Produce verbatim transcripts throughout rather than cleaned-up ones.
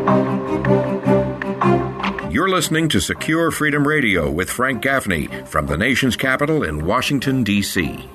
You're listening to Secure Freedom Radio with Frank Gaffney from the nation's capital in Washington, D C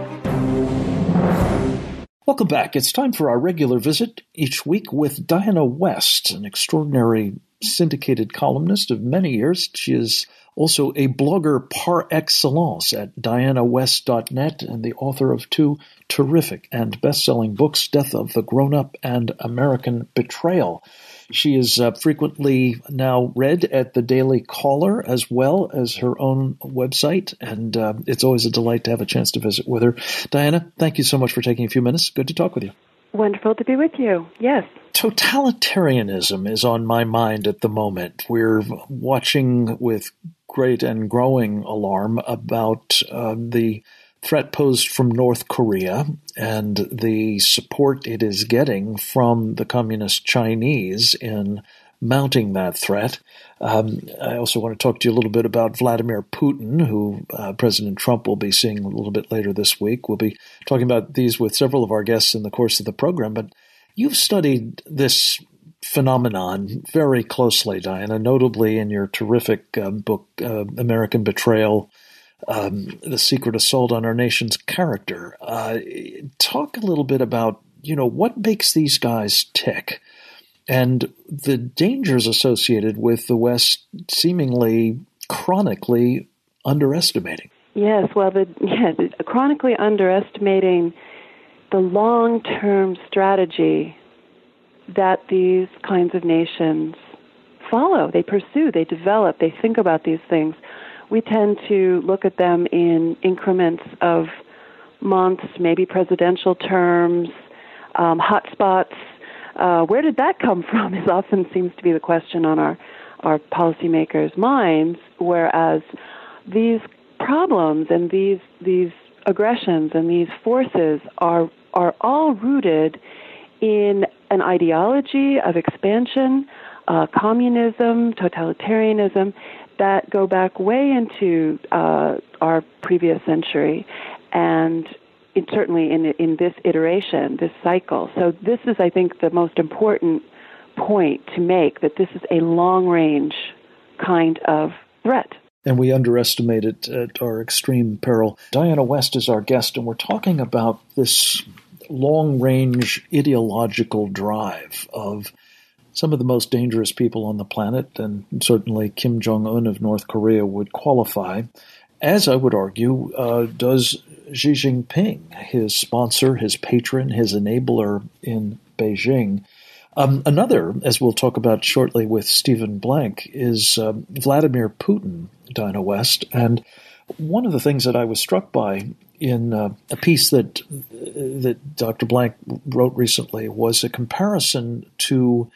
Welcome back. It's time for our regular visit each week with Diana West, an extraordinary syndicated columnist of many years. She is also a blogger par excellence at diana west dot net and the author of two terrific and best-selling books, Death of the Grown-Up and American Betrayal. She is uh, frequently now read at the Daily Caller as well as her own website, and uh, it's always a delight to have a chance to visit with her. Diana, thank you so much for taking a few minutes. Good to talk with you. Wonderful to be with you. Yes. Totalitarianism is on my mind at the moment. We're watching with great and growing alarm about uh, the threat posed from North Korea and the support it is getting from the communist Chinese in mounting that threat. Um, I also want to talk to you a little bit about Vladimir Putin, who uh, President Trump will be seeing a little bit later this week. We'll be talking about these with several of our guests in the course of the program, but you've studied this phenomenon very closely, Diana, notably in your terrific um, book, uh, American Betrayal, Um, The Secret Assault on Our Nation's Character. Uh, talk a little bit about, you know, what makes these guys tick and the dangers associated with the West seemingly chronically underestimating. Yes, well, the, yeah, the, chronically underestimating the long-term strategy that these kinds of nations follow, they pursue, they develop, they think about these things. We tend to look at them in increments of months, maybe presidential terms, um, hotspots. Uh, where did that come from is often seems to be the question on our, our policymakers' minds, whereas these problems and these these aggressions and these forces are are all rooted in an ideology of expansion, uh, communism, totalitarianism, that go back way into uh, our previous century, and it, certainly in in this iteration, this cycle. So this is, I think, the most important point to make, that this is a long-range kind of threat. And we underestimate it at our extreme peril. Diana West is our guest, and we're talking about this long-range ideological drive of some of the most dangerous people on the planet, and certainly Kim Jong-un of North Korea would qualify, as I would argue, uh, does Xi Jinping, his sponsor, his patron, his enabler in Beijing. Um, another, as we'll talk about shortly with Stephen Blank, is uh, Vladimir Putin, Diana West. And one of the things that I was struck by in uh, a piece that that Doctor Blank wrote recently was a comparison to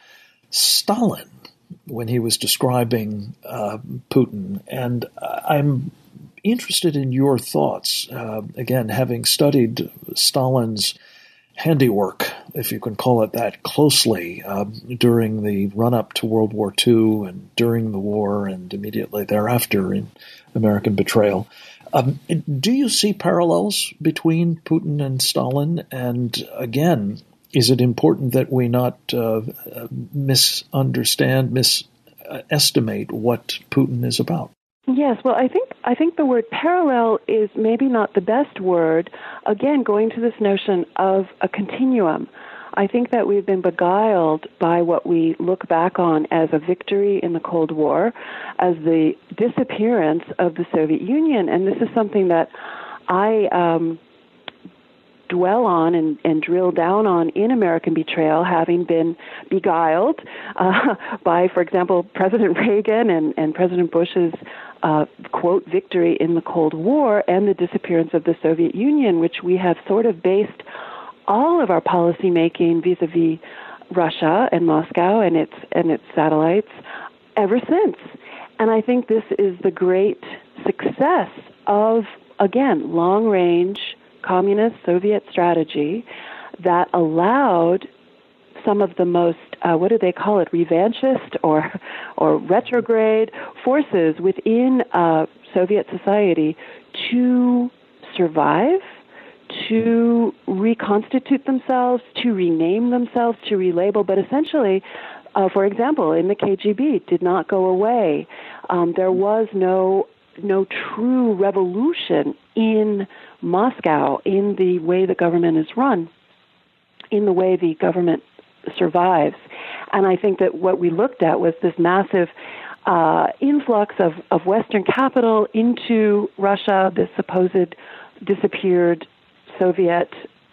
Stalin when he was describing uh, Putin. And I'm interested in your thoughts, uh, again, having studied Stalin's handiwork, if you can call it that, closely uh, during the run-up to World War Two and during the war and immediately thereafter in American Betrayal. Um, do you see parallels between Putin and Stalin? And again, is it important that we not uh, misunderstand, misestimate what Putin is about? Yes, well, I think I think the word parallel is maybe not the best word. Again, going to this notion of a continuum. I think that we've been beguiled by what we look back on as a victory in the Cold War, as the disappearance of the Soviet Union. And this is something that I um, dwell on and, and drill down on in American Betrayal, having been beguiled uh, by, for example, President Reagan and, and President Bush's uh, quote, victory in the Cold War and the disappearance of the Soviet Union, which we have sort of based all of our policy making vis-a-vis Russia and Moscow and its and its satellites ever since. And I think this is the great success of, again, long-range communist Soviet strategy that allowed some of the most, uh, what do they call it, revanchist or or retrograde forces within uh, Soviet society to survive, to reconstitute themselves, to rename themselves, to relabel, but essentially uh, for example, in the K G B, did not go away. Um, there was no no true revolution in Moscow in the way the government is run, in the way the government survives. And I think that what we looked at was this massive uh, influx of, of Western capital into Russia, this supposed disappeared Soviet,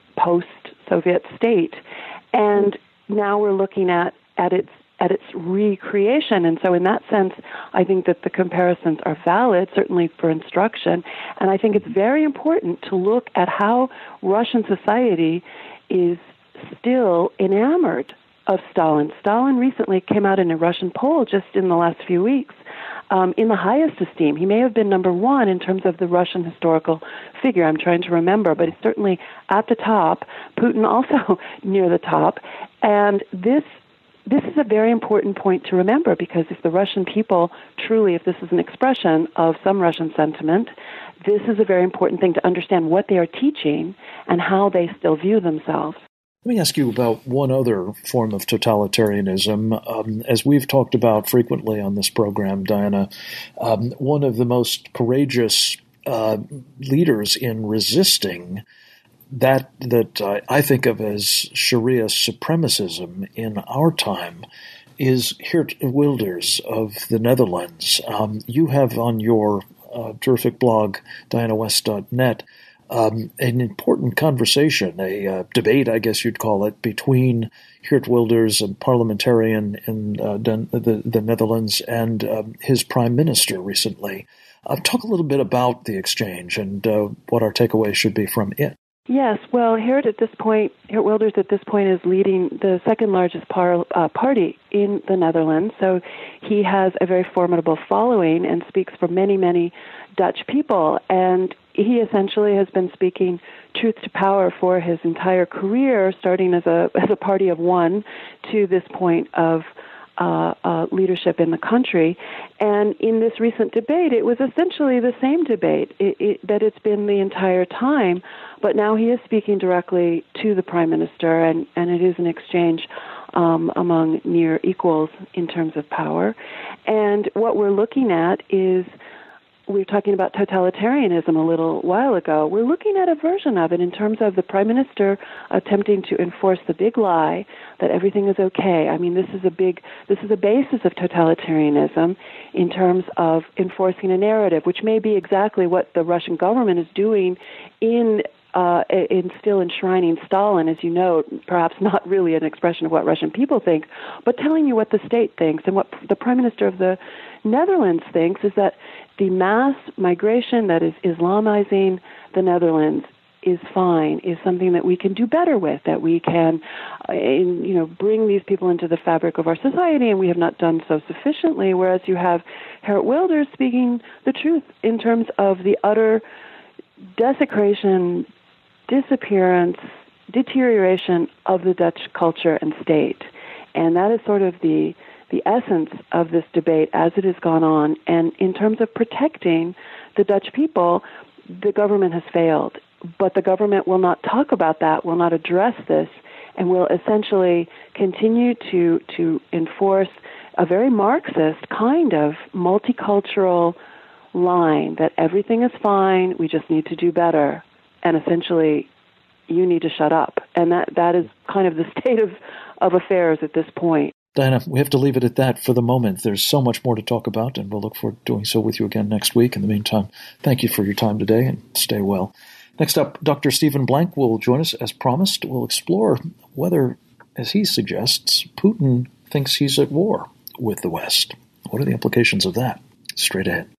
post-Soviet state. And now we're looking at, at its at its recreation. And so in that sense, I think that the comparisons are valid, certainly for instruction. And I think it's very important to look at how Russian society is still enamored of Stalin. Stalin recently came out in a Russian poll just in the last few weeks um, in the highest esteem. He may have been number one in terms of the Russian historical figure. I'm trying to remember, but he's certainly at the top. Putin also near the top. And this This is a very important point to remember, because if the Russian people truly, if this is an expression of some Russian sentiment, this is a very important thing to understand what they are teaching and how they still view themselves. Let me ask you about one other form of totalitarianism. Um, as we've talked about frequently on this program, Diana, um, one of the most courageous uh, leaders in resisting that that uh, I think of as Sharia supremacism in our time is Geert Wilders of the Netherlands. Um, you have on your uh, terrific blog, diana west dot net, um, an important conversation, a uh, debate, I guess you'd call it, between Geert Wilders, a parliamentarian in uh, the, the Netherlands, and um, his prime minister recently. Uh, talk a little bit about the exchange and uh, what our takeaway should be from it. Yes, well, Geert at this point, Geert Wilders at this point is leading the second largest par, uh, party in the Netherlands. So he has a very formidable following and speaks for many, many Dutch people. And he essentially has been speaking truth to power for his entire career, starting as a as a party of one to this point of Uh, uh, leadership in the country. And in this recent debate, it was essentially the same debate it, it, that it's been the entire time, but now he is speaking directly to the Prime Minister, and, and it is an exchange um, among near equals in terms of power. And what we're looking at is, we were talking about totalitarianism a little while ago. We're looking at a version of it in terms of the Prime Minister attempting to enforce the big lie that everything is okay. I mean, this is a big, this is a basis of totalitarianism in terms of enforcing a narrative, which may be exactly what the Russian government is doing in Uh, in still enshrining Stalin, as you know, perhaps not really an expression of what Russian people think, but telling you what the state thinks. And what the Prime Minister of the Netherlands thinks is that the mass migration that is Islamizing the Netherlands is fine, is something that we can do better with, that we can, uh, in, you know, bring these people into the fabric of our society, and we have not done so sufficiently, whereas you have Geert Wilders speaking the truth in terms of the utter desecration, disappearance, deterioration of the Dutch culture and state. And that is sort of the the essence of this debate as it has gone on. And in terms of protecting the Dutch people, the government has failed. But the government will not talk about that, will not address this, and will essentially continue to, to enforce a very Marxist kind of multicultural line that everything is fine, we just need to do better. And essentially, you need to shut up. And that, that is kind of the state of, of affairs at this point. Diana, we have to leave it at that for the moment. There's so much more to talk about, and we'll look forward to doing so with you again next week. In the meantime, thank you for your time today, and stay well. Next up, Doctor Stephen Blank will join us as promised. We'll explore whether, as he suggests, Putin thinks he's at war with the West. What are the implications of that? Straight ahead.